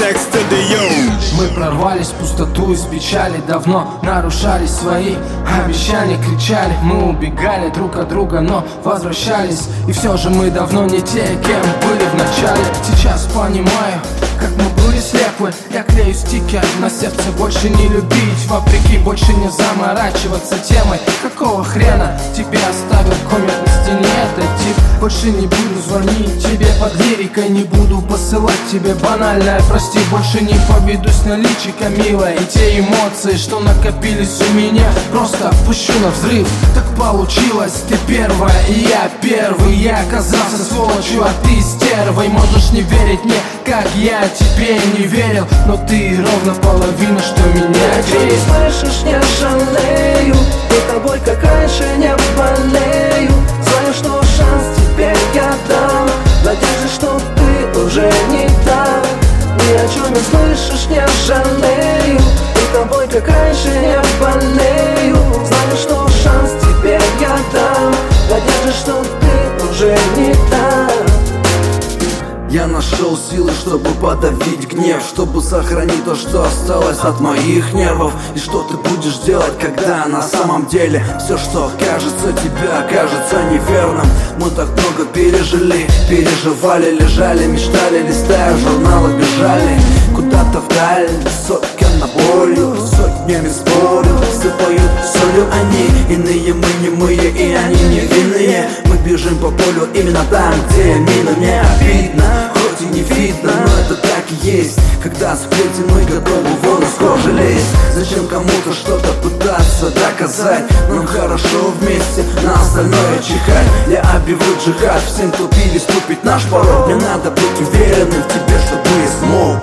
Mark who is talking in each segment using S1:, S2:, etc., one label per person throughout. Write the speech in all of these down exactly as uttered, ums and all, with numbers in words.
S1: Sex to the yo.
S2: Мы прорвались в пустоту из печали, давно нарушали свои обещания, кричали. Мы убегали друг от друга, но возвращались. И все же мы давно не те, кем были в начале. Сейчас понимаю, как мы были слепы. Я клею стикер на сердце, больше не любить, вопреки, больше не заморачиваться темой. Какого хрена тебе оставил коммент на стене этот тип? Больше не буду звонить тебе под лирикой, не буду посылать тебе банальное прости. Больше не поведусь на личико, милая, и те эмоции, что накопились у меня, просто отпущу на взрыв. Так получилось, ты первая и я первый. Я оказался сволочью, а ты стервой. Можешь не верить мне, как я тебе не верил, но ты ровно половина, что меня греет.
S3: Слышишь, не жалею, и тобой как раньше не болею. Знаю, что шанс тебе я дам, надежда, что ты уже не так. Ни о чем не слышишь, не жалею, и тобой как раньше не болею. Знаю, что шанс тебе я дам, надежда, что ты уже не так.
S4: Я нашел силы, чтобы подавить гнев, чтобы сохранить то, что осталось от моих нервов. И что ты будешь делать, когда на самом деле все, что кажется тебе, окажется неверным. Мы так много пережили, переживали, лежали, мечтали, листая журналы, бежали куда-то вдаль, сотка на болью, сотнями спорю, сыпают солью они. Иные мы немые, и они невинные. Мы бежим по полю именно там, где мина. Мне обидно, хоть и не видно, но это так и есть. Когда сплетены, готовы вон из кожи лезть. Зачем кому-то что-то пытаться доказать? Нам хорошо вместе, на остальное чихать. Я объявлю джихад всем, кто переступит наш порог. Мне надо быть уверенным в тебе, чтобы я смог.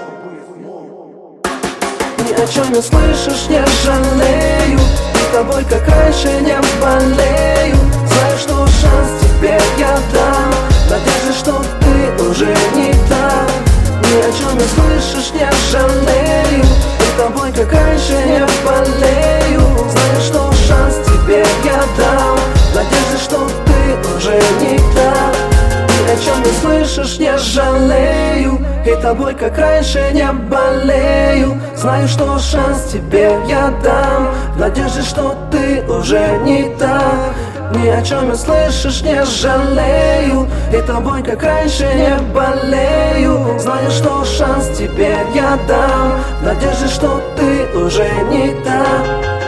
S3: Ни о чем не слышишь, не жалею, и тобой как раньше не болею. Знаю, что шанс тебе я дам, надежда, что ты уже не так. Ни о чем не слышишь, не жалею, и тобой как раньше не болею. Знаю, что шанс тебе я дам, надежда, что ты уже не так. Ни о чем не слышишь, не жалею, и тобой как раньше не болею. Знаю, что шанс тебе я дам, в надежде, что ты уже не так. Ни о чем не слышишь, не жалею, и тобой как раньше не болею. Знаю, что шанс тебе я дам, в надежде, что ты уже не так.